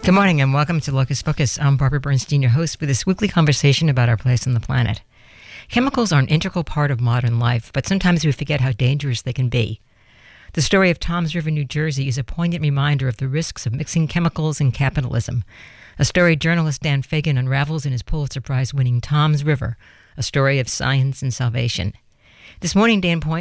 Good morning and welcome to Locus Focus. I'm Barbara Bernstein, your host for this weekly conversation about our place on the planet. Chemicals are an integral part of modern life, but sometimes we forget how dangerous they can be. The story of Toms River, New Jersey is a poignant reminder of the risks of mixing chemicals and capitalism. A story journalist Dan Fagan unravels in his Pulitzer Prize-winning Toms River, a story of science and salvation. This morning,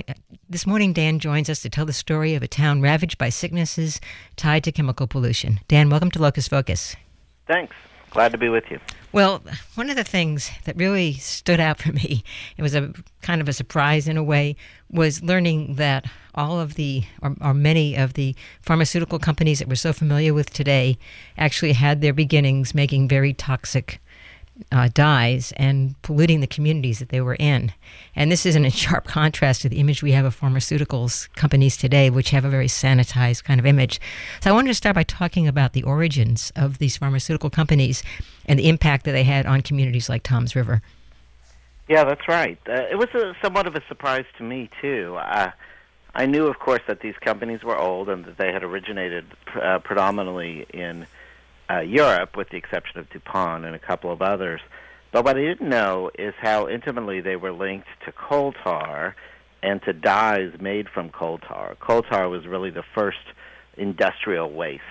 Dan joins us to tell the story of a town ravaged by sicknesses tied to chemical pollution. Dan, welcome to Locus Focus. Thanks. Glad to be with you. Well, one of the things that really stood out for me, it was a kind of a surprise in a way, was learning that all of the, or many of the pharmaceutical companies that we're so familiar with today actually had their beginnings making very toxic dyes and polluting the communities that they were in. And this is in sharp contrast to the image we have of pharmaceuticals companies today, which have a very sanitized kind of image. So I wanted to start by talking about the origins of these pharmaceutical companies and the impact that they had on communities like Toms River. Yeah, that's right. It was somewhat of a surprise to me, too. I knew, of course, that these companies were old and that they had originated predominantly in Europe, with the exception of DuPont and a couple of others. But what I didn't know is how intimately they were linked to coal tar and to dyes made from coal tar. Coal tar was really the first industrial waste.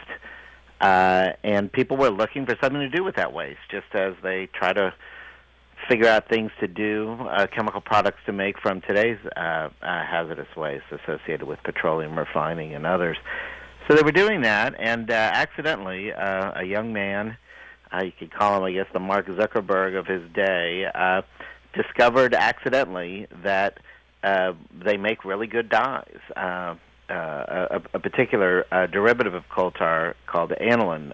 And people were looking for something to do with that waste, just as they try to figure out things to do, chemical products to make from today's hazardous waste associated with petroleum refining and others. So they were doing that, and accidentally, a young man, you could call him, I guess, the Mark Zuckerberg of his day, discovered accidentally that they make really good dyes. A particular derivative of coal tar called aniline.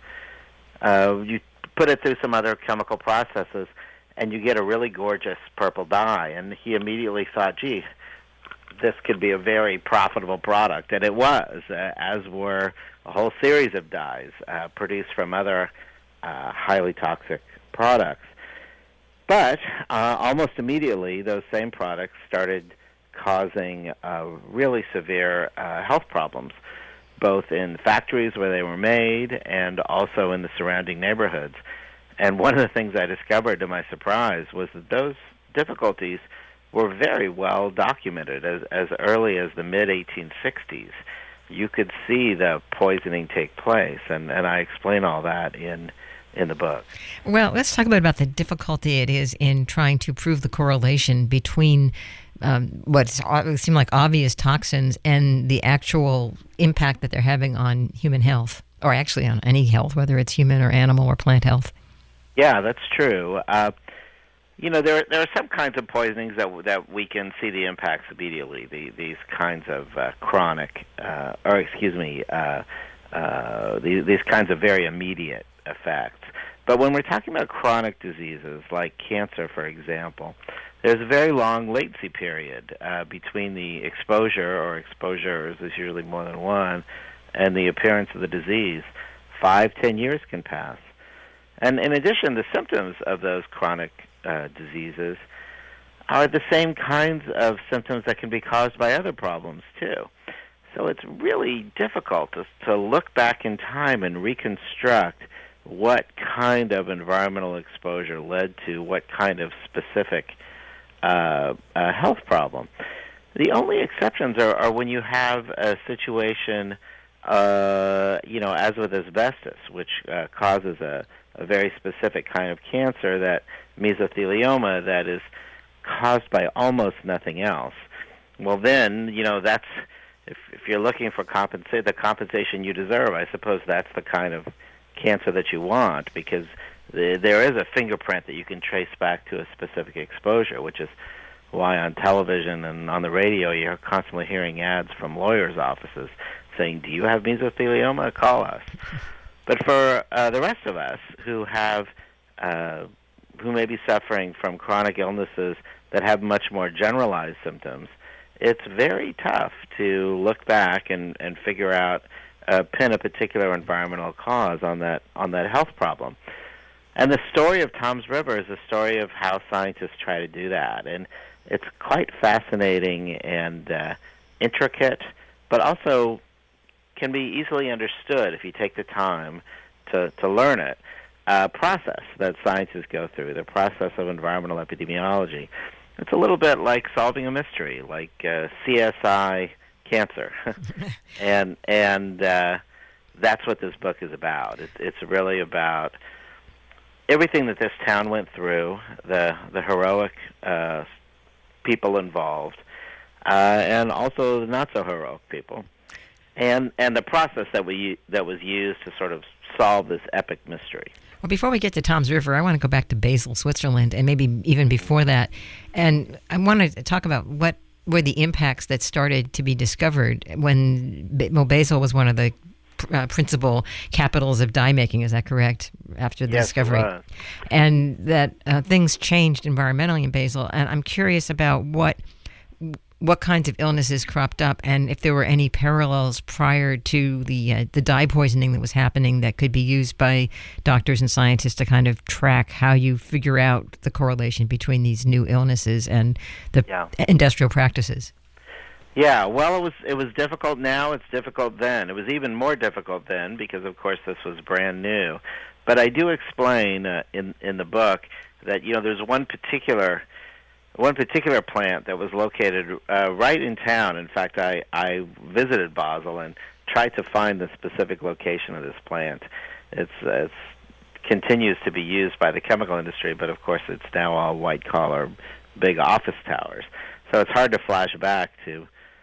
You put it through some other chemical processes, and you get a really gorgeous purple dye. And he immediately thought, gee, this could be a very profitable product, and it was, as were a whole series of dyes produced from other highly toxic products. But almost immediately, those same products started causing really severe health problems, both in factories where they were made and also in the surrounding neighborhoods. And one of the things I discovered, to my surprise, was that those difficulties were very well documented as early as the mid-1860s. You could see the poisoning take place, and I explain all that in the book. Well, let's talk about the difficulty it is in trying to prove the correlation between what seem like obvious toxins and the actual impact that they're having on human health, or actually on any health, whether it's human or animal or plant health. Yeah, that's true. There are some kinds of poisonings that we can see the impacts immediately. These kinds of these kinds of very immediate effects. But when we're talking about chronic diseases like cancer, for example, there's a very long latency period between the exposures is usually more than one, and the appearance of the disease. 5-10 years can pass. And in addition, the symptoms of those chronic diseases are the same kinds of symptoms that can be caused by other problems, too. So it's really difficult to look back in time and reconstruct what kind of environmental exposure led to what kind of specific health problem. The only exceptions are when you have a situation, as with asbestos, which causes a very specific kind of cancer, that mesothelioma, that is caused by almost nothing else. Well, then, that's if you're looking for the compensation you deserve, I suppose that's the kind of cancer that you want, because there is a fingerprint that you can trace back to a specific exposure, which is why on television and on the radio you're constantly hearing ads from lawyers' offices saying, do you have mesothelioma? Call us. But for the rest of us who may be suffering from chronic illnesses that have much more generalized symptoms, it's very tough to look back and figure out, pin a particular environmental cause on that health problem. And the story of Toms River is a story of how scientists try to do that. And it's quite fascinating and intricate, but also can be easily understood if you take the time to learn it. Process that scientists go through, the process of environmental epidemiology. It's a little bit like solving a mystery, like CSI cancer, and that's what this book is about. It's really about everything that this town went through, the heroic people involved, and also the not so heroic people, and the process that was used to sort of solve this epic mystery. Well, before we get to Toms River, I want to go back to Basel, Switzerland, and maybe even before that. And I want to talk about what were the impacts that started to be discovered when Basel was one of the principal capitals of dye making. Is that correct? After the discovery, it was. And that things changed environmentally in Basel. And I'm curious about what kinds of illnesses cropped up, and if there were any parallels prior to the dye poisoning that was happening that could be used by doctors and scientists to kind of track how you figure out the correlation between these new illnesses and the industrial practices. Yeah, well, it was difficult now. It's difficult then. It was even more difficult then because, of course, this was brand new. But I do explain in the book that there's one particular plant that was located right in town. In fact, I visited Basel and tried to find the specific location of this plant. It's continues to be used by the chemical industry, but of course it's now all white-collar, big office towers. So it's hard to flash back to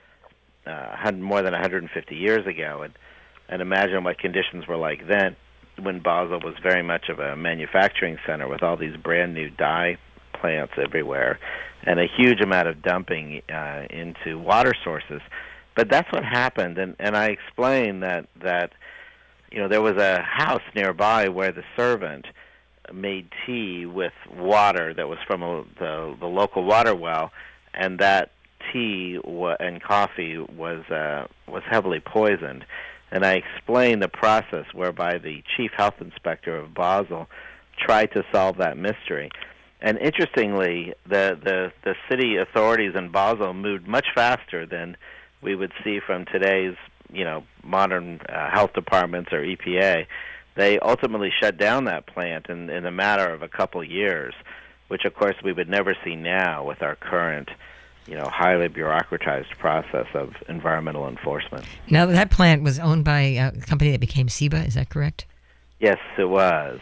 more than 150 years ago and imagine what conditions were like then, when Basel was very much of a manufacturing center with all these brand-new dye plants everywhere, and a huge amount of dumping into water sources. But that's what happened, and I explained that there was a house nearby where the servant made tea with water that was from the local water well, and that tea and coffee was heavily poisoned. And I explained the process whereby the chief health inspector of Basel tried to solve that mystery. And interestingly, the city authorities in Basel moved much faster than we would see from today's modern health departments or EPA. They ultimately shut down that plant in a matter of a couple years, which of course we would never see now with our current highly bureaucratized process of environmental enforcement. Now, that plant was owned by a company that became Ciba, is that correct? Yes, it was.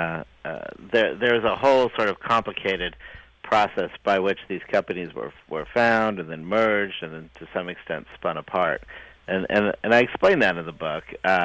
There's a whole sort of complicated process by which these companies were found and then merged and then to some extent spun apart. And I explain that in the book,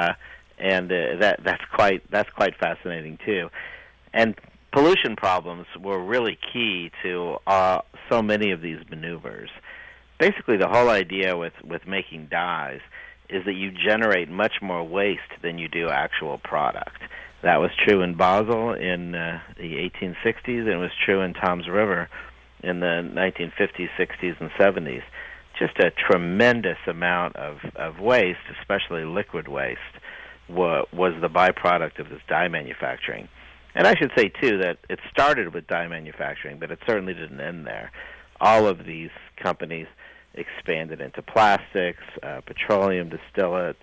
and that's quite fascinating too. And pollution problems were really key to so many of these maneuvers. Basically, the whole idea with making dyes is that you generate much more waste than you do actual product. That was true in Basel in the 1860s, and it was true in Toms River in the 1950s, 60s, and 70s. Just a tremendous amount of waste, especially liquid waste, was the byproduct of this dye manufacturing. And I should say, too, that it started with dye manufacturing, but it certainly didn't end there. All of these companies expanded into plastics, petroleum distillates,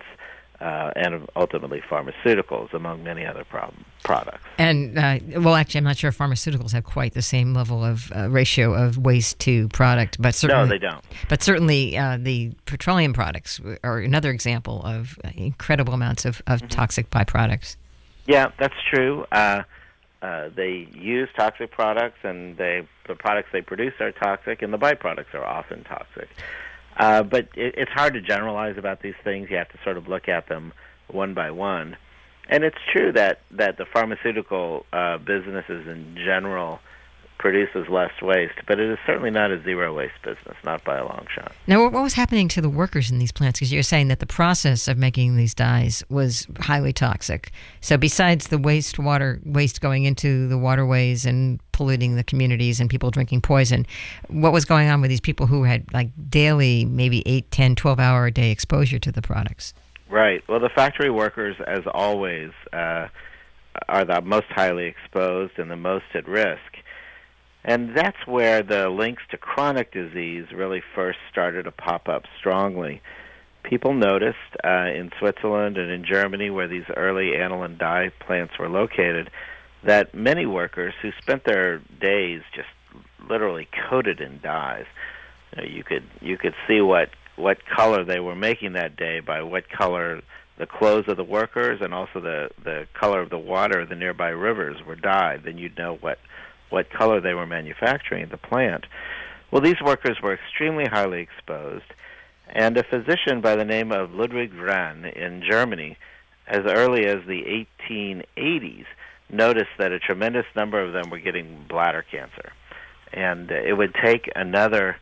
and ultimately pharmaceuticals, among many other products. And, actually, I'm not sure if pharmaceuticals have quite the same level of ratio of waste to product. But certainly, no, they don't. But certainly the petroleum products are another example of incredible amounts of toxic byproducts. Yeah, that's true. They use toxic products, and the products they produce are toxic, and the byproducts are often toxic. But it's hard to generalize about these things. You have to sort of look at them one by one. And it's true that the pharmaceutical businesses in general produces less waste, but it is certainly not a zero-waste business, not by a long shot. Now, what was happening to the workers in these plants? Because you're saying that the process of making these dyes was highly toxic. So besides the waste going into the waterways and polluting the communities and people drinking poison, what was going on with these people who had daily, maybe 8, 10, 12-hour-a-day exposure to the products? Right. Well, the factory workers, as always, are the most highly exposed and the most at risk. And that's where the links to chronic disease really first started to pop up strongly. people noticed in Switzerland and in Germany, where these early aniline dye plants were located, that many workers who spent their days just literally coated in dyes. You could see what color they were making that day by what color the clothes of the workers and also the color of the water of the nearby rivers were dyed. Then you'd know what color they were manufacturing at the plant. Well, these workers were extremely highly exposed, and a physician by the name of Ludwig Wren in Germany, as early as the 1880s, noticed that a tremendous number of them were getting bladder cancer. And it would take another,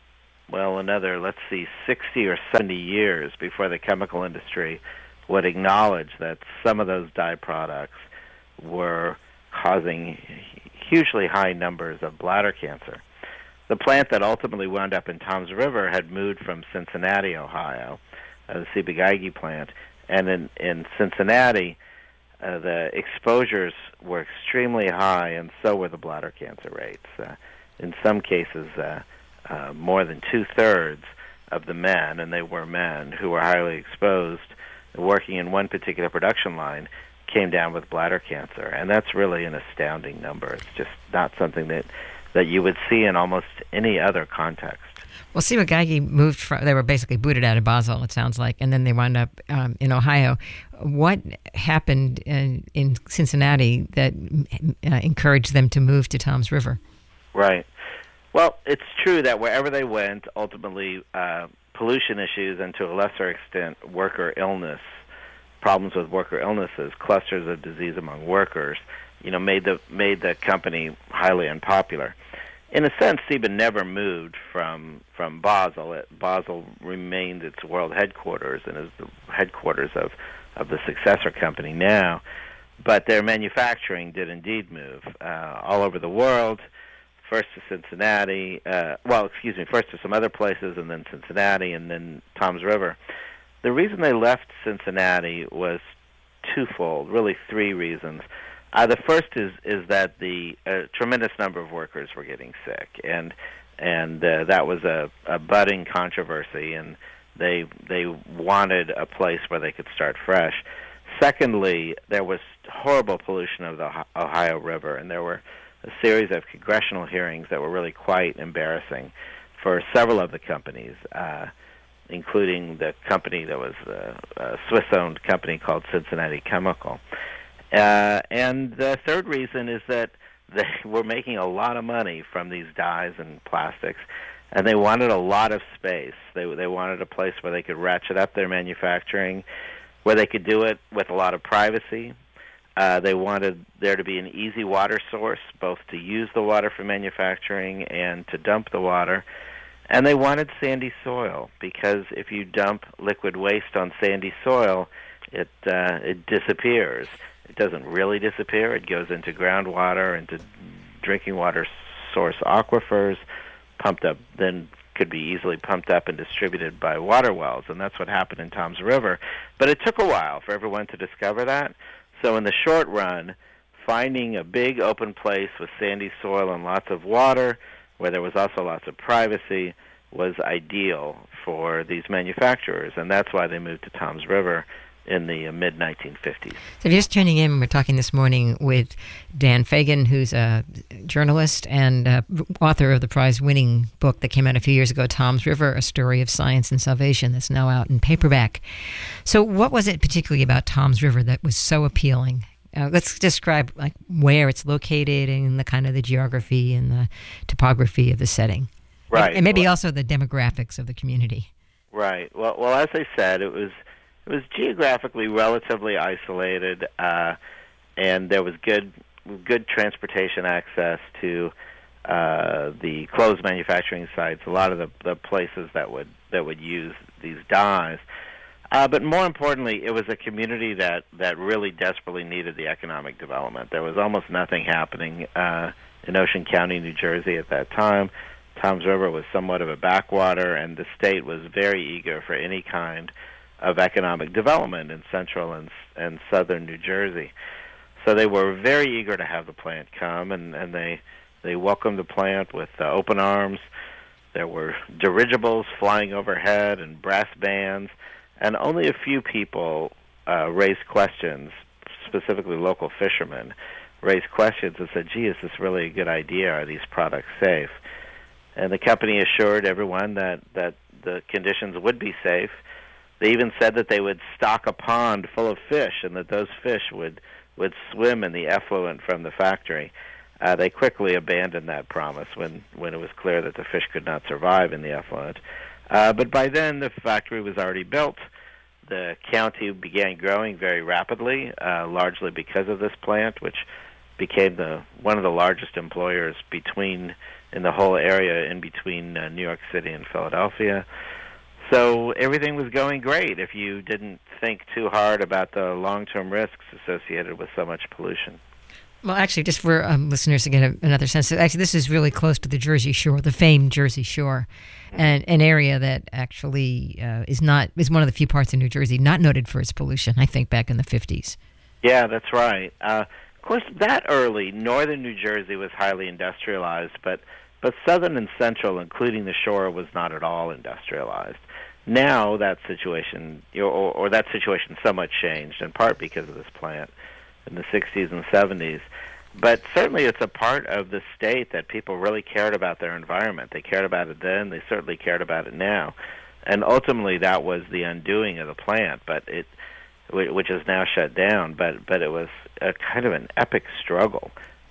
let's see, 60 or 70 years before the chemical industry would acknowledge that some of those dye products were causing hugely high numbers of bladder cancer. The plant that ultimately wound up in Toms River had moved from Cincinnati, Ohio, the Ciba-Geigy plant, and in Cincinnati, the exposures were extremely high, and so were the bladder cancer rates. In some cases, more than two-thirds of the men, and they were men, who were highly exposed, working in one particular production line, came down with bladder cancer. And that's really an astounding number. It's just not something that you would see in almost any other context. Well, Ciba-Geigy moved from, they were basically booted out of Basel, it sounds like, and then they wound up in Ohio. What happened in Cincinnati that encouraged them to move to Toms River? Right. Well, it's true that wherever they went, ultimately, pollution issues and to a lesser extent, worker illness, problems with worker illnesses, clusters of disease among workers, made the company highly unpopular. In a sense, Ciba never moved from Basel. Basel remained its world headquarters and is the headquarters of the successor company now. But their manufacturing did indeed move all over the world, first to Cincinnati, first to some other places, and then Cincinnati, and then Toms River. The reason they left Cincinnati was twofold, really three reasons. The first is that the tremendous number of workers were getting sick, and that was a budding controversy, and they wanted a place where they could start fresh. Secondly, there was horrible pollution of the Ohio River, and there were a series of congressional hearings that were really quite embarrassing for several of the companies, including the company that was a Swiss-owned company called Cincinnati Chemical. And the third reason is that they were making a lot of money from these dyes and plastics, and they wanted a lot of space. They wanted a place where they could ratchet up their manufacturing, where they could do it with a lot of privacy. They wanted there to be an easy water source, both to use the water for manufacturing and to dump the water. And they wanted sandy soil, because if you dump liquid waste on sandy soil, it disappears. It doesn't really disappear. It goes into groundwater, into drinking water source aquifers, pumped up, then could be easily pumped up and distributed by water wells, and that's what happened in Toms River. But it took a while for everyone to discover that. So in the short run, finding a big open place with sandy soil and lots of water, where there was also lots of privacy, was ideal for these manufacturers, and that's why they moved to Toms River in the mid-1950s. So if you're just tuning in, we're talking this morning with Dan Fagan, who's a journalist and author of the prize-winning book that came out a few years ago, Toms River, A Story of Science and Salvation, that's now out in paperback. So what was it particularly about Toms River that was so appealing? Let's describe where it's located and the kind of the geography and the topography of the setting. Right. And maybe also the demographics of the community. Right. Well, as I said, it was geographically relatively isolated, and there was good transportation access to the clothes manufacturing sites, a lot of the places that would use these dyes. But more importantly, it was a community that really desperately needed the economic development. There was almost nothing happening in Ocean County, New Jersey at that time. Toms River was somewhat of a backwater, and the state was very eager for any kind of economic development in central and southern New Jersey. So they were very eager to have the plant come, and they welcomed the plant with open arms. There were dirigibles flying overhead and brass bands. and only a few people raised questions, specifically local fishermen, raised questions and said, gee, is this really a good idea? Are these products safe? And the company assured everyone that the conditions would be safe. They even said that they would stock a pond full of fish and that those fish would swim in the effluent from the factory. They quickly abandoned that promise when it was clear that the fish could not survive in the effluent. But by then, the factory was already built. The county began growing very rapidly, largely because of this plant, which became one of the largest employers in the whole area in between New York City and Philadelphia. So everything was going great if you didn't think too hard about the long-term risks associated with so much pollution. Well, actually, just for listeners to get another sense, actually, this is really close to the Jersey Shore, the famed Jersey Shore, and an area that actually is one of the few parts of New Jersey not noted for its pollution, I think, back in the 50s. Yeah, that's right. Of course, that early, northern New Jersey was highly industrialized, but southern and central, including the shore, was not at all industrialized. Now that situation, or that situation somewhat changed, in part because of this plant in the 60s and 70s. But certainly it's a part of the state that people really cared about their environment. They cared about it then. They certainly cared about it now. And ultimately that was the undoing of the plant, which is now shut down. But it was a kind of an epic struggle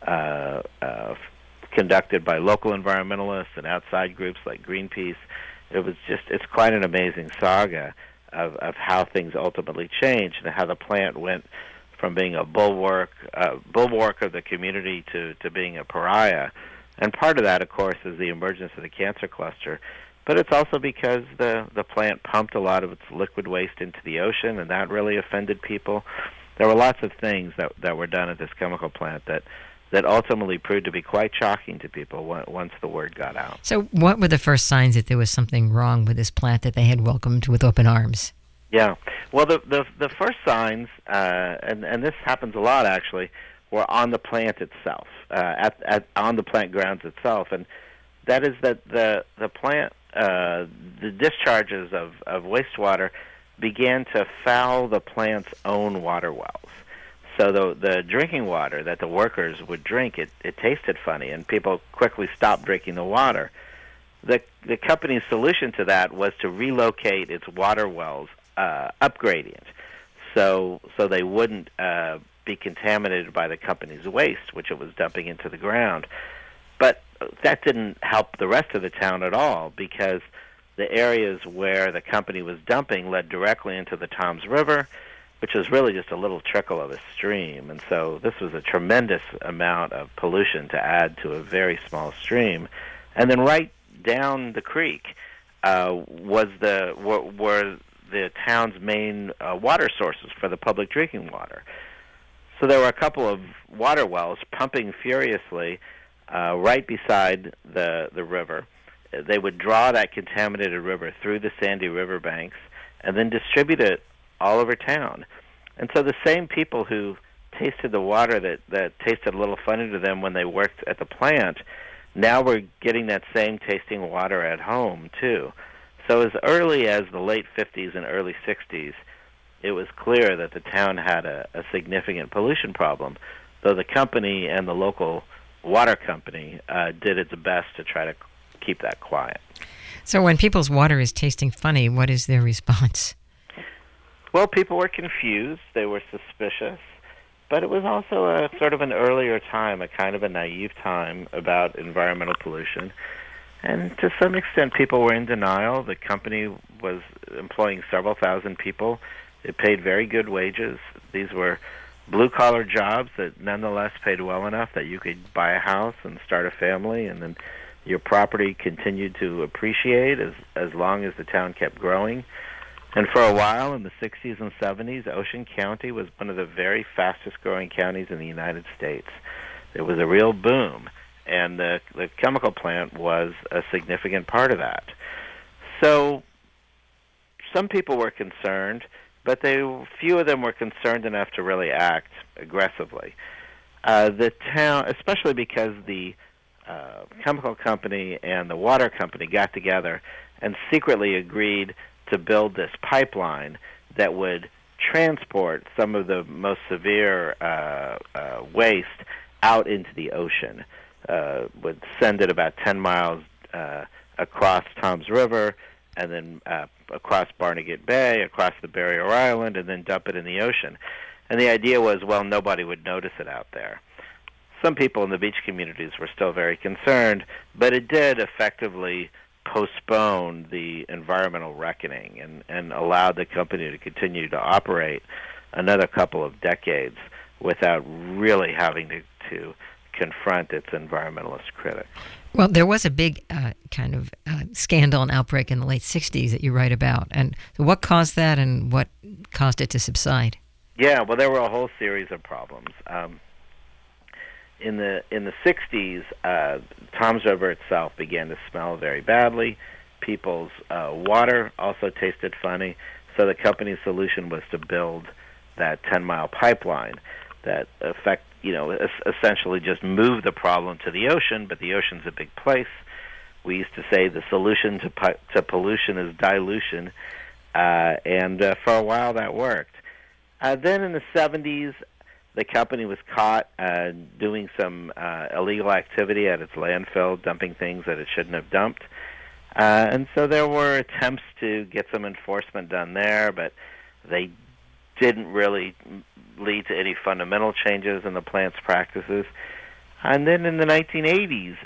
conducted by local environmentalists and outside groups like Greenpeace. It's quite an amazing saga of how things ultimately changed and how the plant went from being a bulwark of the community to being a pariah. And part of that, of course, is the emergence of the cancer cluster. But it's also because the plant pumped a lot of its liquid waste into the ocean, and that really offended people. There were lots of things that were done at this chemical plant that ultimately proved to be quite shocking to people once the word got out. So what were the first signs that there was something wrong with this plant that they had welcomed with open arms? Yeah. Well, the first signs, and this happens a lot actually, were on the plant itself, on the plant grounds itself, and that is that the plant, the discharges of wastewater began to foul the plant's own water wells. So the drinking water that the workers would drink, it tasted funny, and people quickly stopped drinking the water. The company's solution to that was to relocate its water wells up gradient, so they wouldn't be contaminated by the company's waste, which it was dumping into the ground. But that didn't help the rest of the town at all, because the areas where the company was dumping led directly into the Toms River, which was really just a little trickle of a stream. And so this was a tremendous amount of pollution to add to a very small stream. And then right down the creek were the town's main water sources for the public drinking water. So there were a couple of water wells pumping furiously right beside the river. They would draw that contaminated river through the sandy riverbanks and then distribute it all over town. And so the same people who tasted the water that tasted a little funny to them when they worked at the plant, now were getting that same tasting water at home too. So as early as the late 50s and early 60s, it was clear that the town had a significant pollution problem, though the company and the local water company did its best to try to keep that quiet. So when people's water is tasting funny, what is their response? Well, people were confused. They were suspicious. But it was also a sort of an earlier time, a kind of a naive time about environmental pollution. And to some extent, people were in denial. The company was employing several thousand people. It paid very good wages. These were blue-collar jobs that nonetheless paid well enough that you could buy a house and start a family, and then your property continued to appreciate as long as the town kept growing. And for a while, in the 60s and 70s, Ocean County was one of the very fastest-growing counties in the United States. It was a real boom, and the chemical plant was a significant part of that. So some people were concerned, but few of them were concerned enough to really act aggressively. The town, especially because the chemical company and the water company got together and secretly agreed to build this pipeline that would transport some of the most severe waste out into the ocean. Would send it about 10 miles across Toms River, and then across Barnegat Bay, across the Barrier Island, and then dump it in the ocean. And the idea was, well, nobody would notice it out there. Some people in the beach communities were still very concerned, but it did effectively postpone the environmental reckoning and allowed the company to continue to operate another couple of decades without really having to confront its environmentalist critics. Well, there was a big kind of scandal and outbreak in the late 60s that you write about. And what caused that and what caused it to subside? Yeah, well, there were a whole series of problems. In the 60s, Toms River itself began to smell very badly. People's water also tasted funny. So the company's solution was to build that 10-mile pipeline that essentially just moved the problem to the ocean, but the ocean's a big place. We used to say the solution to pollution is dilution, and for a while that worked. Then in the 70s, the company was caught doing some illegal activity at its landfill, dumping things that it shouldn't have dumped. And so there were attempts to get some enforcement done there, but they didn't really lead to any fundamental changes in the plant's practices. And then in the 1980s,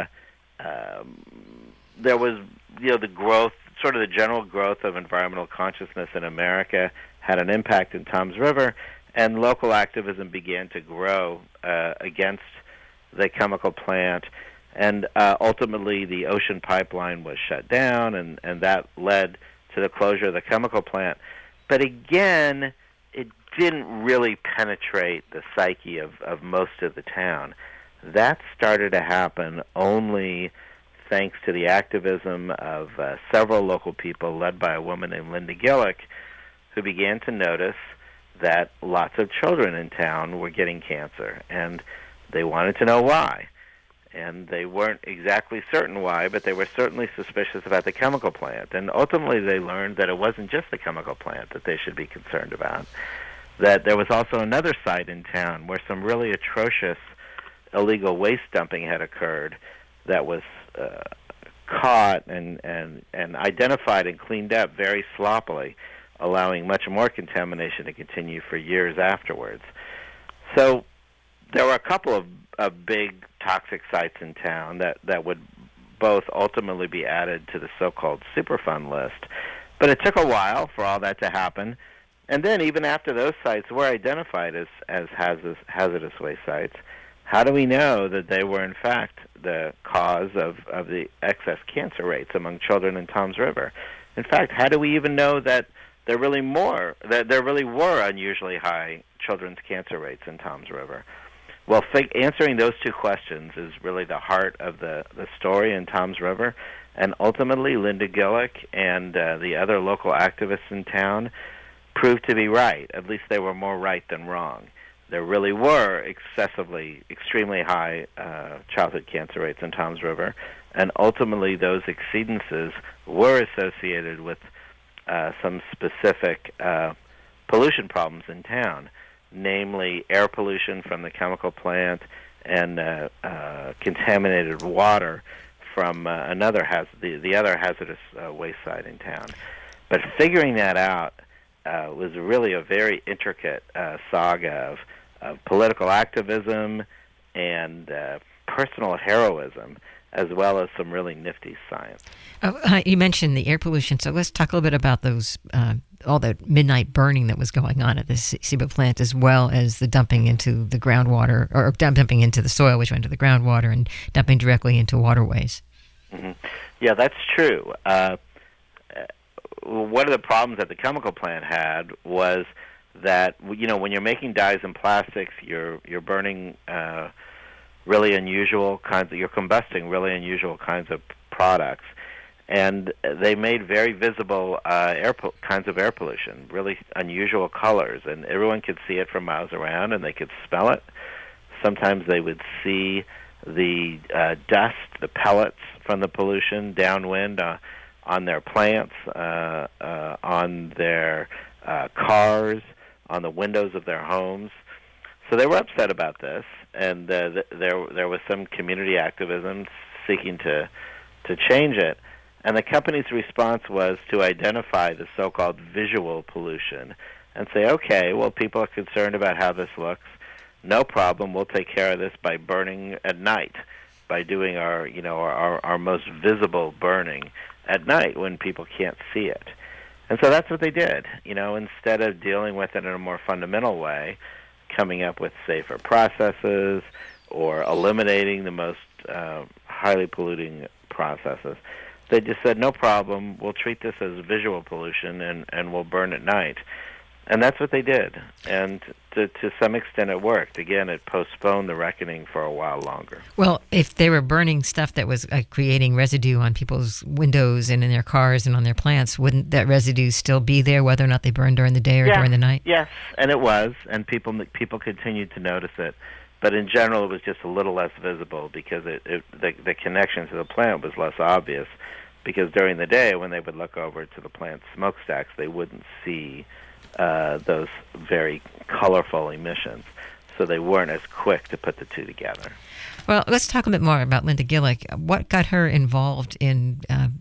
there was, the growth, sort of the general growth of environmental consciousness in America had an impact in Toms River, and local activism began to grow against the chemical plant. And ultimately, the ocean pipeline was shut down, and that led to the closure of the chemical plant. But again, it didn't really penetrate the psyche of most of the town. That started to happen only thanks to the activism of several local people, led by a woman named Linda Gillick, who began to notice that lots of children in town were getting cancer, and they wanted to know why. And they weren't exactly certain why, but they were certainly suspicious about the chemical plant. And ultimately they learned that it wasn't just the chemical plant that they should be concerned about, that there was also another site in town where some really atrocious illegal waste dumping had occurred that was caught and identified and cleaned up very sloppily, allowing much more contamination to continue for years afterwards. So there were a couple of big toxic sites in town that would both ultimately be added to the so-called Superfund list. But it took a while for all that to happen. And then even after those sites were identified as hazardous waste sites, how do we know that they were in fact the cause of the excess cancer rates among children in Toms River? In fact, how do we even know that there really were unusually high children's cancer rates in Toms River? Well, answering those two questions is really the heart of the story in Toms River. And ultimately, Linda Gillick and the other local activists in town proved to be right. At least they were more right than wrong. There really were extremely high childhood cancer rates in Toms River. And ultimately, those exceedances were associated with some specific pollution problems in town, namely air pollution from the chemical plant and contaminated water from the other hazardous waste site in town. But figuring that out was really a very intricate saga of political activism and personal heroism, as well as some really nifty science. You mentioned the air pollution, so let's talk a little bit about those, all the midnight burning that was going on at the SIBA plant, as well as the dumping into the groundwater, or dumping into the soil, which went to the groundwater, and dumping directly into waterways. Mm-hmm. Yeah, that's true. One of the problems that the chemical plant had was that, when you're making dyes and plastics, you're burning really unusual kinds you're combusting really unusual kinds of products, and they made very visible kinds of air pollution, really unusual colors, and everyone could see it from miles around, and they could smell it. Sometimes they would see the dust, the pellets from the pollution downwind on their plants, on their cars, on the windows of their homes. So they were upset about this, and there was some community activism seeking to change it. And the company's response was to identify the so-called visual pollution and say, okay, well, people are concerned about how this looks. No problem. We'll take care of this by burning at night, by doing our most visible burning at night when people can't see it. And so that's what they did. Instead of dealing with it in a more fundamental way, coming up with safer processes or eliminating the most highly polluting processes, they just said, no problem, we'll treat this as visual pollution and we'll burn at night. And that's what they did. And to some extent it worked. Again, it postponed the reckoning for a while longer. Well, if they were burning stuff that was creating residue on people's windows and in their cars and on their plants, wouldn't that residue still be there whether or not they burned during the day or during the night? Yes, and it was. And people continued to notice it. But in general, it was just a little less visible because the connection to the plant was less obvious. Because during the day, when they would look over to the plant smokestacks, they wouldn't see those very colorful emissions, so they weren't as quick to put the two together. Well, let's talk a bit more about Linda Gillick. What got her involved in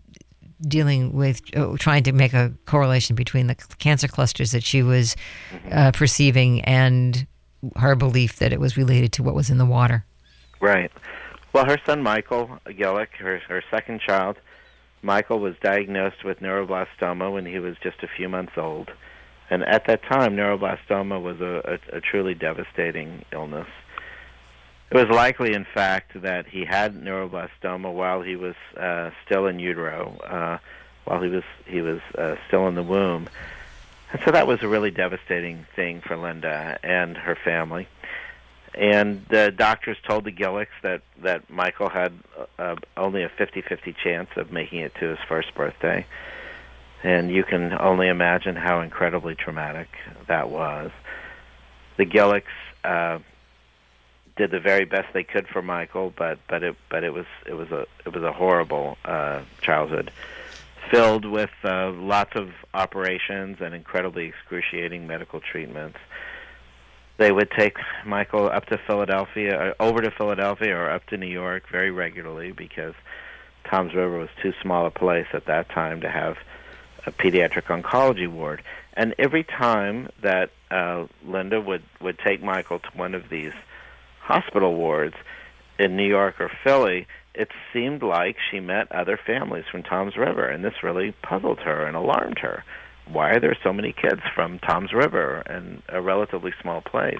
dealing with trying to make a correlation between the cancer clusters that she was perceiving and her belief that it was related to what was in the water? Right. Well, her son Michael Gillick, her second child, Michael, was diagnosed with neuroblastoma when he was just a few months old. And at that time, neuroblastoma was a truly devastating illness. It was likely, in fact, that he had neuroblastoma while he was still in utero, while he was still in the womb. And so that was a really devastating thing for Linda and her family. And the doctors told the Gillicks that Michael had only a 50-50 chance of making it to his first birthday. And you can only imagine how incredibly traumatic that was. The Gillicks did the very best they could for Michael, but it was a horrible childhood, filled with lots of operations and incredibly excruciating medical treatments. They would take Michael over to Philadelphia, or up to New York very regularly because Toms River was too small a place at that time to have a pediatric oncology ward. And every time that Linda would take Michael to one of these hospital wards in New York or Philly, it seemed like she met other families from Toms River, and this really puzzled her and alarmed her. Why are there so many kids from Toms River and a relatively small place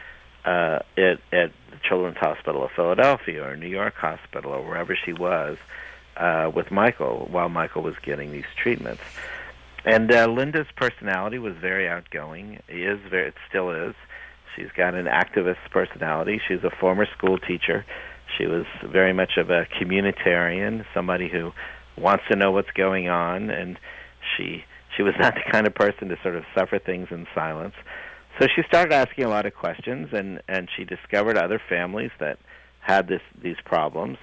at the Children's Hospital of Philadelphia or New York Hospital or wherever she was with Michael while Michael was getting these treatments? And Linda's personality was very outgoing. It still is. She's got an activist personality. She's a former school teacher. She was very much of a communitarian, somebody who wants to know what's going on, and she was not the kind of person to sort of suffer things in silence. So she started asking a lot of questions, and she discovered other families that had these problems,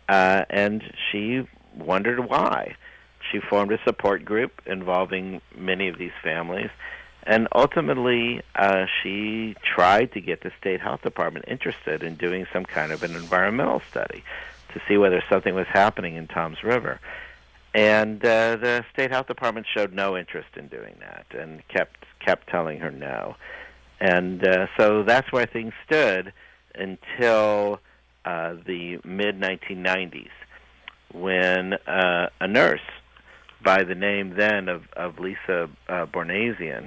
and she wondered why. She formed a support group involving many of these families, and ultimately she tried to get the state health department interested in doing some kind of an environmental study to see whether something was happening in Toms River. And the state health department showed no interest in doing that and kept telling her no. And so that's where things stood until the mid-1990s, when a nurse by the name then of Lisa Bornasian,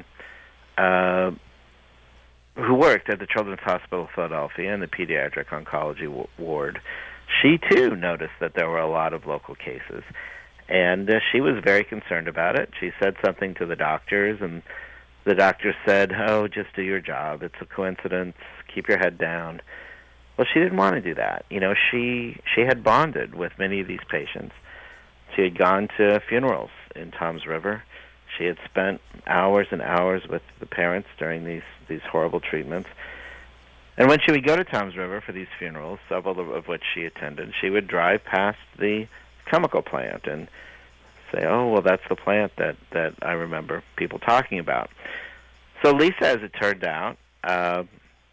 who worked at the Children's Hospital of Philadelphia in the pediatric oncology ward, she too noticed that there were a lot of local cases. And she was very concerned about it. She said something to the doctors, and the doctors said, "Oh, just do your job. It's a coincidence. Keep your head down." Well, she didn't want to do that. She had bonded with many of these patients. She had gone to funerals in Toms River. She had spent hours and hours with the parents during these horrible treatments. And when she would go to Toms River for these funerals, several of which she attended, she would drive past the chemical plant, and say, oh, well, that's the plant that I remember people talking about. So Lisa, as it turned out, has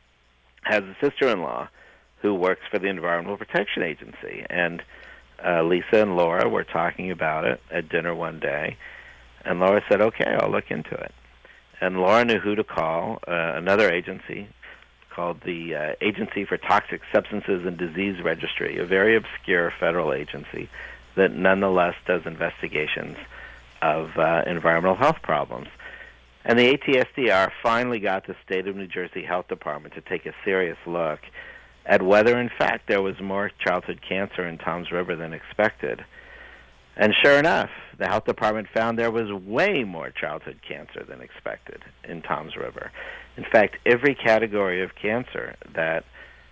a sister-in-law who works for the Environmental Protection Agency. And Lisa and Laura were talking about it at dinner one day, and Laura said, okay, I'll look into it. And Laura knew who to call, another agency called the Agency for Toxic Substances and Disease Registry, a very obscure federal agency that nonetheless does investigations of environmental health problems. And the ATSDR finally got the State of New Jersey Health Department to take a serious look at whether, in fact, there was more childhood cancer in Toms River than expected. And sure enough, the health department found there was way more childhood cancer than expected in Toms River. In fact, every category of cancer that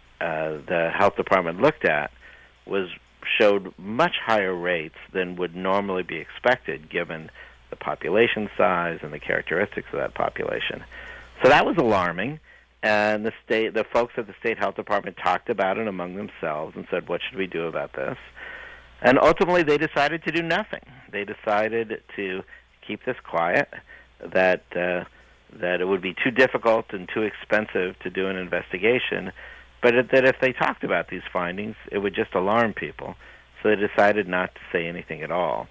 the health department looked at showed much higher rates than would normally be expected given the population size and the characteristics of that population. So that was alarming, and the folks at the state health department talked about it among themselves and said, what should we do about this? And ultimately they decided to do nothing. They decided to keep this quiet, that it would be too difficult and too expensive to do an investigation, but that if they talked about these findings, it would just alarm people. So they decided not to say anything at all.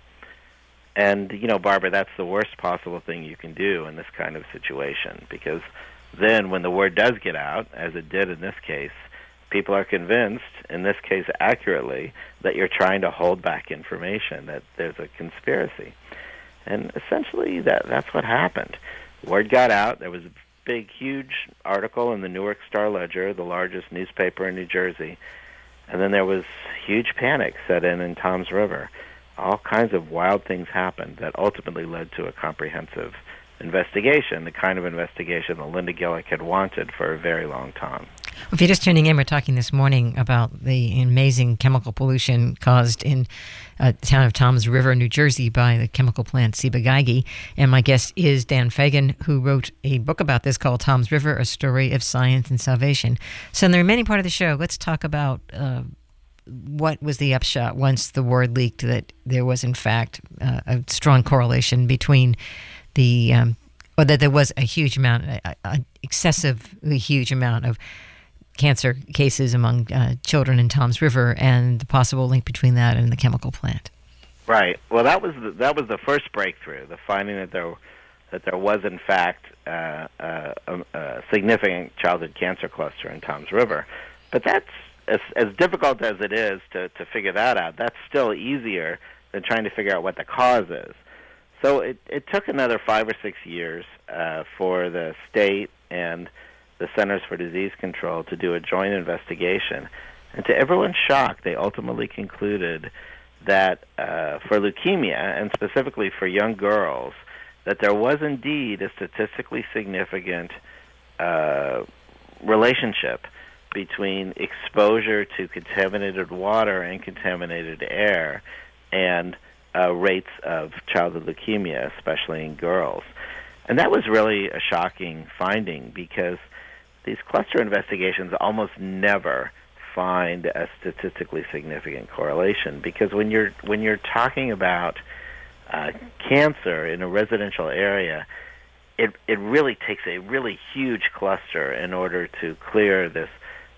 And, Barbara, that's the worst possible thing you can do in this kind of situation, because then when the word does get out, as it did in this case, people are convinced, in this case accurately, that you're trying to hold back information, that there's a conspiracy. And essentially that's what happened. Word got out. There was a big, huge article in the Newark Star-Ledger, the largest newspaper in New Jersey, and then there was huge panic set in Toms River. All kinds of wild things happened that ultimately led to a comprehensive investigation, the kind of investigation that Linda Gillick had wanted for a very long time. Well, if you're just tuning in, we're talking this morning about the amazing chemical pollution caused in the town of Toms River, New Jersey, by the chemical plant Ciba-Geigy. And my guest is Dan Fagan, who wrote a book about this called Toms River, A Story of Science and Salvation. So in the remaining part of the show, let's talk about what was the upshot once the word leaked that there was, in fact, a strong correlation between or that there was a huge amount, excessively huge amount of cancer cases among children in Toms River, and the possible link between that and the chemical plant. Right. Well, that was the first breakthrough, the finding that there was in fact a significant childhood cancer cluster in Toms River. But that's as difficult as it is to figure that out. That's still easier than trying to figure out what the cause is. So it took another 5 or 6 years for the state and the Centers for Disease Control to do a joint investigation. And to everyone's shock, they ultimately concluded that for leukemia, and specifically for young girls, that there was indeed a statistically significant relationship between exposure to contaminated water and contaminated air and rates of childhood leukemia, especially in girls. And that was really a shocking finding, because these cluster investigations almost never find a statistically significant correlation, because when you're talking about cancer in a residential area, it really takes a really huge cluster in order to clear this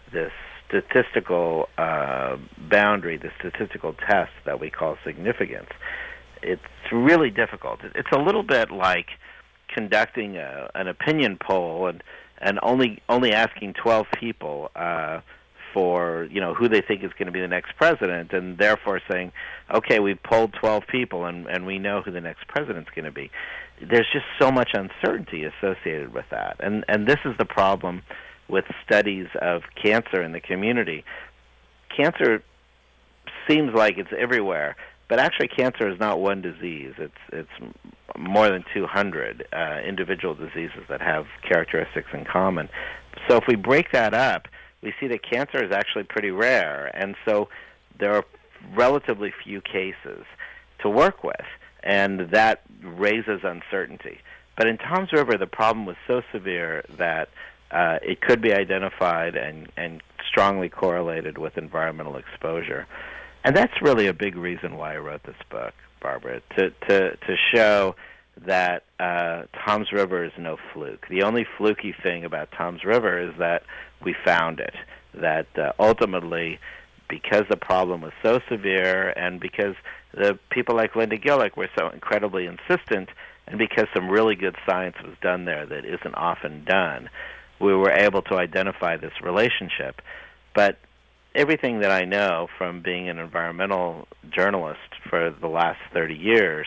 statistical boundary, the statistical test that we call significance. It's really difficult. It's a little bit like conducting an opinion poll and only asking 12 people for who they think is going to be the next president, and therefore saying, okay, we've polled 12 people and we know who the next president's going to be. There's just so much uncertainty associated with that, and this is the problem with studies of cancer in the community. Cancer seems like it's everywhere, but actually cancer is not one disease. It's more than 200 individual diseases that have characteristics in common. So if we break that up, we see that cancer is actually pretty rare, and so there are relatively few cases to work with, and that raises uncertainty. But in Toms River, the problem was so severe that it could be identified and strongly correlated with environmental exposure. And that's really a big reason why I wrote this book. Barbara, to show that Toms River is no fluke. The only fluky thing about Toms River is that we found it, that ultimately, because the problem was so severe and because the people like Linda Gillick were so incredibly insistent, and because some really good science was done there that isn't often done, we were able to identify this relationship. But everything that I know from being an environmental journalist for the last 30 years,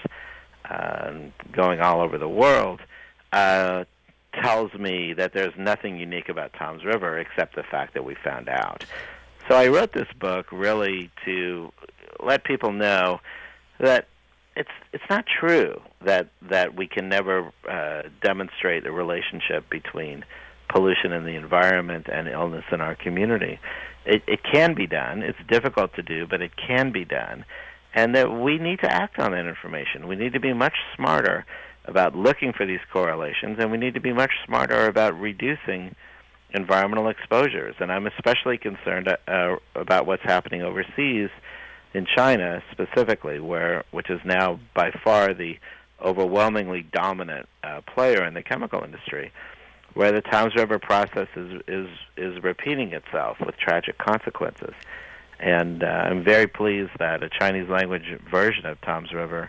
going all over the world, tells me that there's nothing unique about Toms River except the fact that we found out. So I wrote this book really to let people know that it's not true that we can never demonstrate a relationship between pollution in the environment and illness in our community. It can be done. It's difficult to do, but it can be done. And that we need to act on that information. We need to be much smarter about looking for these correlations, and we need to be much smarter about reducing environmental exposures. And I'm especially concerned about what's happening overseas in China specifically, which is now by far the overwhelmingly dominant player in the chemical industry, where the Toms River process is repeating itself with tragic consequences. And I'm very pleased that a Chinese language version of Toms River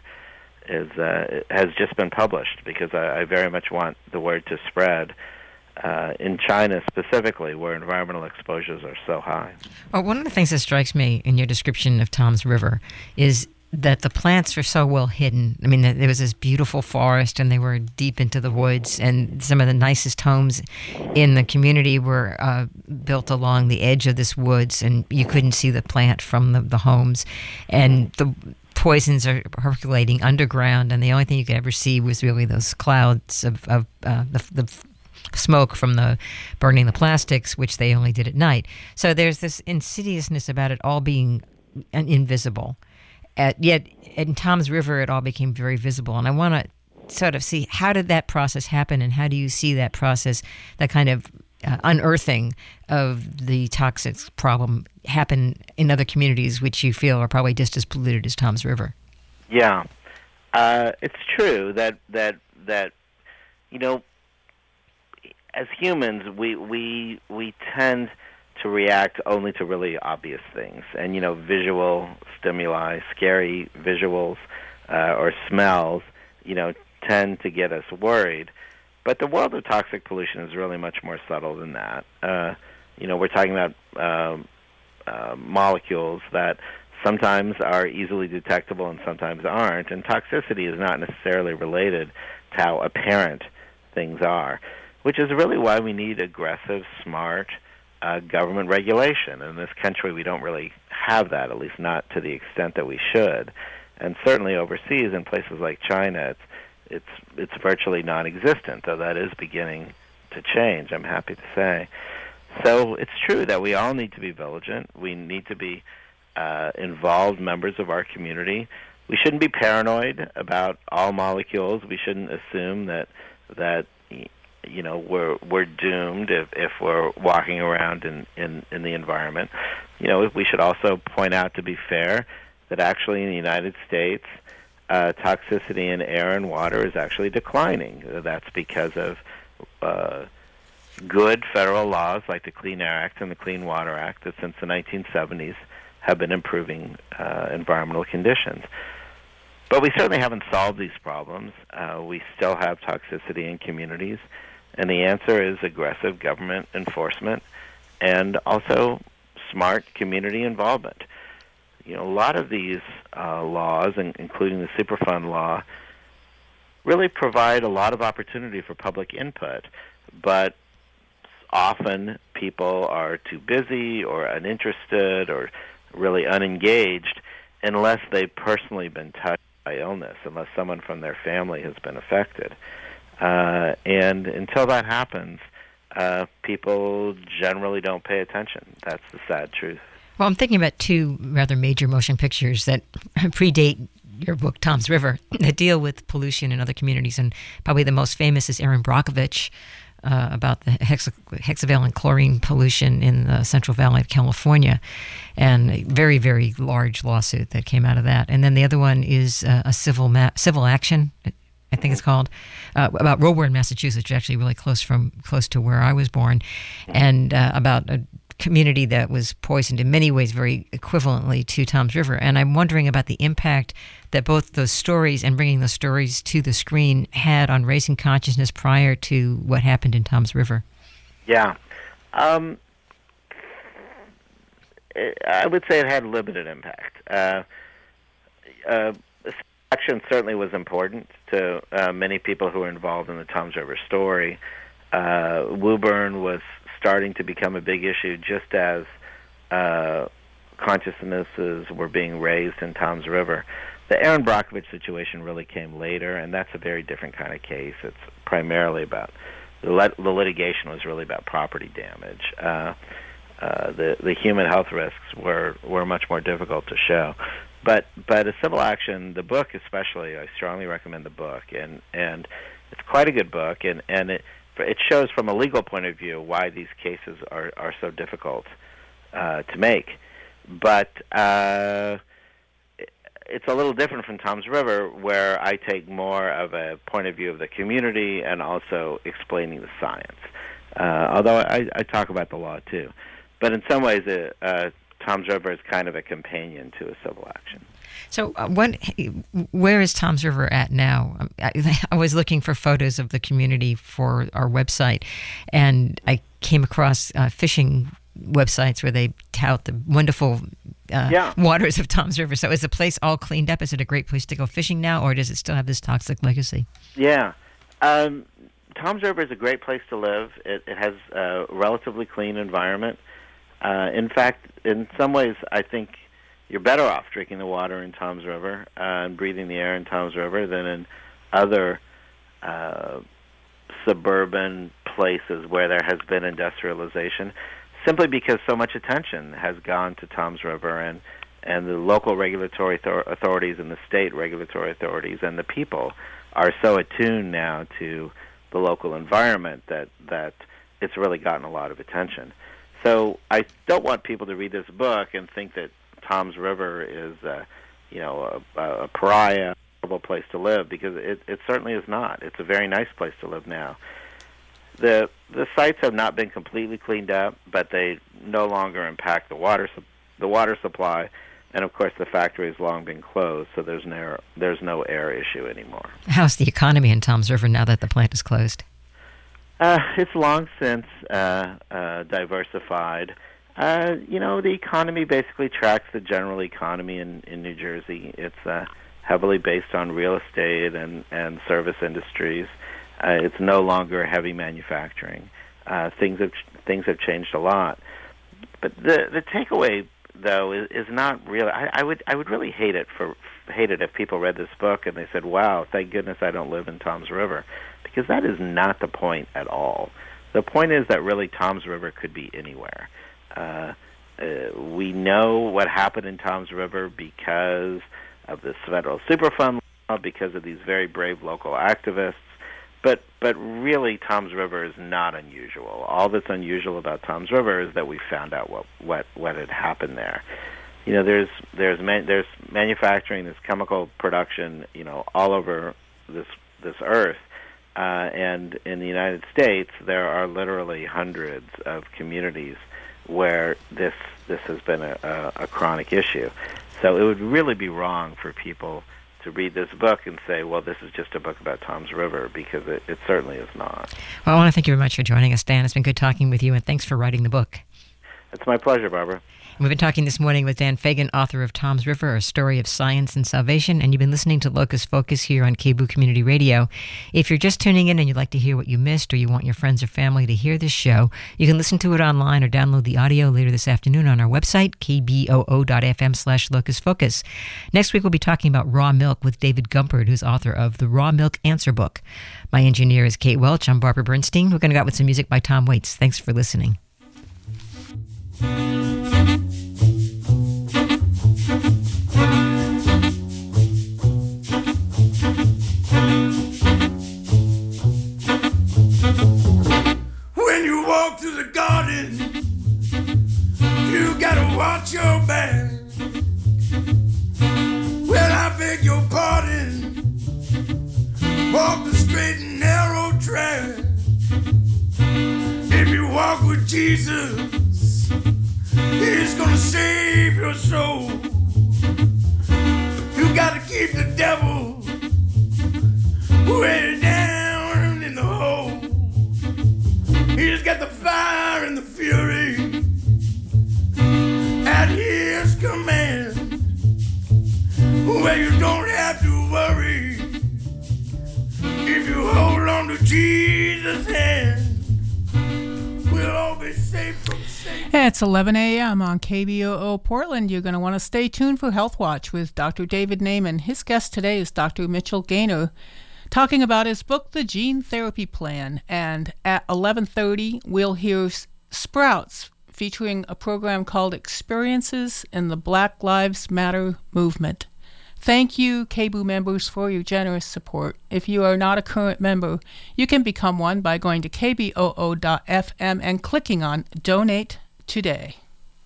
has just been published, because I very much want the word to spread in China specifically, where environmental exposures are so high. Well, one of the things that strikes me in your description of Toms River is that the plants are so well hidden. I mean, there was this beautiful forest, and they were deep into the woods, and some of the nicest homes in the community were built along the edge of this woods, and you couldn't see the plant from the homes. And the poisons are percolating underground, and the only thing you could ever see was really those clouds of the smoke from the burning the plastics, which they only did at night. So there's this insidiousness about it all being invisible. Yet in Toms River, it all became very visible. And I want to sort of see, how did that process happen, and how do you see that process, that kind of unearthing of the toxic problem, happen in other communities which you feel are probably just as polluted as Toms River? Yeah, it's true that you know, as humans, we tend to react only to really obvious things, and visual stimuli, scary visuals or smells, tend to get us worried. But the world of toxic pollution is really much more subtle than that. We're talking about molecules that sometimes are easily detectable and sometimes aren't, and toxicity is not necessarily related to how apparent things are, which is really why we need aggressive, smart government regulation. In this country, we don't really have that, at least not to the extent that we should. And certainly overseas, in places like China, it's virtually non-existent, though that is beginning to change, I'm happy to say. So it's true that we all need to be vigilant. We need to be involved members of our community. We shouldn't be paranoid about all molecules. We shouldn't assume that we're doomed if we're walking around in the environment. We should also point out, to be fair, that actually in the United States, toxicity in air and water is actually declining. That's because of good federal laws like the Clean Air Act and the Clean Water Act that since the 1970s have been improving environmental conditions. But we certainly haven't solved these problems. We still have toxicity in communities, and the answer is aggressive government enforcement and also smart community involvement. A lot of these laws, including the Superfund law, really provide a lot of opportunity for public input, but often people are too busy or uninterested or really unengaged unless they've personally been touched by illness, unless someone from their family has been affected. And until that happens, people generally don't pay attention. That's the sad truth. Well, I'm thinking about two rather major motion pictures that predate your book, Toms River, that deal with pollution in other communities, and probably the most famous is Erin Brockovich, about the hexavalent chlorine pollution in the Central Valley of California, and a very, very large lawsuit that came out of that. And then the other one is a civil action, I think it's called, about Roebourne, Massachusetts, which is actually really close to where I was born, and about a community that was poisoned in many ways very equivalently to Toms River. And I'm wondering about the impact that both those stories and bringing those stories to the screen had on raising consciousness prior to what happened in Toms River. Yeah. I would say it had limited impact. Action certainly was important to many people who were involved in the Toms River story. Woburn was starting to become a big issue just as consciousnesses were being raised in Toms River. The Aaron Brockovich situation really came later, and that's a very different kind of case. It's primarily about the litigation was really about property damage. The human health risks were much more difficult to show. But a civil action, the book especially, I strongly recommend the book, and it's quite a good book, and it shows from a legal point of view why these cases are so difficult to make. But it's a little different from Toms River, where I take more of a point of view of the community and also explaining the science. Although I talk about the law too. But in some ways, Toms River is kind of a companion to a civil action. So where is Toms River at now? I was looking for photos of the community for our website, and I came across fishing websites where they tout the wonderful waters of Toms River. So is the place all cleaned up? Is it a great place to go fishing now, or does it still have this toxic legacy? Yeah. Toms River is a great place to live. It has a relatively clean environment. In fact, in some ways, I think you're better off drinking the water in Toms River and breathing the air in Toms River than in other suburban places where there has been industrialization, simply because so much attention has gone to Toms River, and the local regulatory authorities and the state regulatory authorities and the people are so attuned now to the local environment that it's really gotten a lot of attention. So I don't want people to read this book and think that Toms River is, a pariah, horrible place to live, because it certainly is not. It's a very nice place to live now. The sites have not been completely cleaned up, but they no longer impact the water supply, and of course the factory has long been closed, so there's no air issue anymore. How's the economy in Toms River now that the plant is closed? It's long since diversified. The economy basically tracks the general economy in New Jersey. It's heavily based on real estate and service industries. It's no longer heavy manufacturing. Things have changed a lot. But the takeaway, though, is not really. I would really hate it if people read this book and they said, "Wow, thank goodness I don't live in Toms River," because that is not the point at all. The point is that really Toms River could be anywhere. We know what happened in Toms River because of this federal Superfund law, because of these very brave local activists. But really, Toms River is not unusual. All that's unusual about Toms River is that we found out what had happened there. There's manufacturing, there's chemical production, all over this earth. And in the United States, there are literally hundreds of communities where this has been a chronic issue. So it would really be wrong for people to read this book and say, well, this is just a book about Toms River, because it certainly is not. Well, I want to thank you very much for joining us, Dan. It's been good talking with you, and thanks for writing the book. It's my pleasure, Barbara. We've been talking this morning with Dan Fagan, author of Toms River, A Story of Science and Salvation, and you've been listening to Locus Focus here on KBOO Community Radio. If you're just tuning in and you'd like to hear what you missed, or you want your friends or family to hear this show, you can listen to it online or download the audio later this afternoon on our website, kboo.fm/locusfocus. Next week, we'll be talking about raw milk with David Gumpert, who's author of the Raw Milk Answer Book. My engineer is Kate Welch. I'm Barbara Bernstein. We're going to go out with some music by Tom Waits. Thanks for listening. Jesus is gonna save your soul. You gotta keep the devil way down in the hole. He's got the fire and the fury at his command, where you don't have to worry if you hold on to Jesus' hand. We'll all be safe from Satan. It's 11 a.m. on KBOO Portland. You're going to want to stay tuned for Health Watch with Dr. David Naiman. His guest today is Dr. Mitchell Gaynor, talking about his book, The Gene Therapy Plan. And at 11:30, we'll hear Sprouts featuring a program called Experiences in the Black Lives Matter Movement. Thank you, KBOO members, for your generous support. If you are not a current member, you can become one by going to kboo.fm and clicking on Donate Today.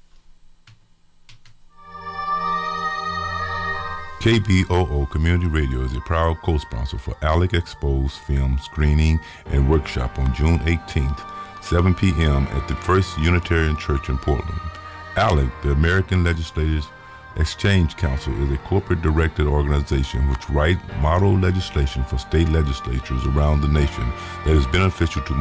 KBOO Community Radio is a proud co-sponsor for ALEC Exposed film screening and workshop on June 18th, 7 p.m. at the First Unitarian Church in Portland. ALEC, the American Legislators Exchange Council, is a corporate-directed organization which writes model legislation for state legislatures around the nation that is beneficial to